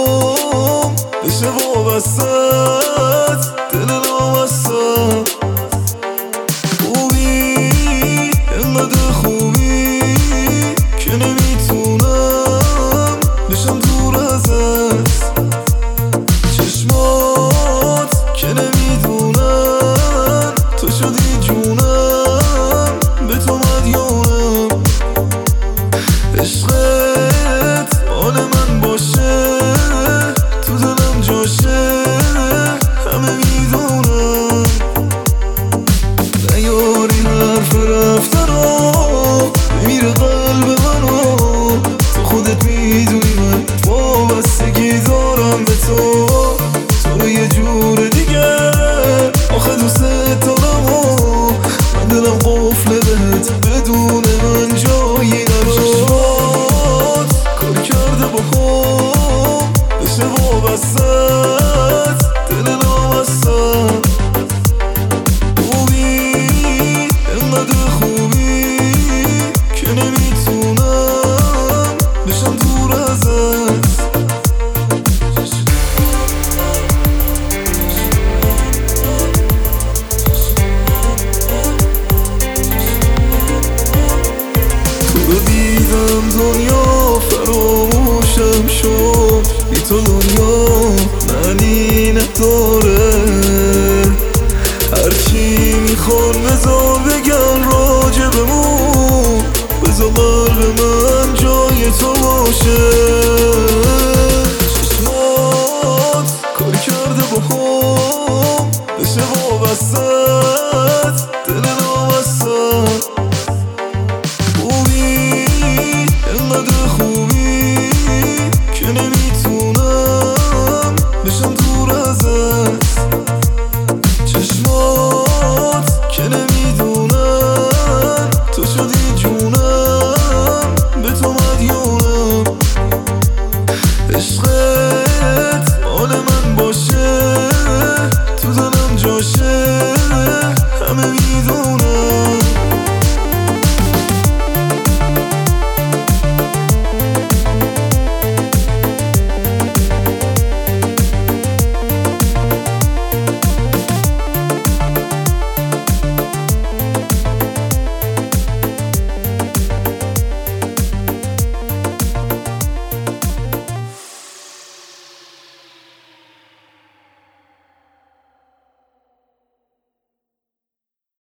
بخوام بشه وابستت دل نامستم. خوبی انقدر خوبی که نمیتونم بشم دور ازت. چشمات که نمیدونن تو شدی جونم، به تو مدیونم. عشقت مال من باشه تو دلم جاشه، همه میدونم. نیاری حرف رفتن رو بمیره قلب منو، تو خودت میدونی من وابستگی دارم به تو. تو رو یه جور دیگه آخه دوست دارم و من دلم قفله بهت بدون من جایی نرو. چشمات کاری کرده بخوام بشه وابستت دل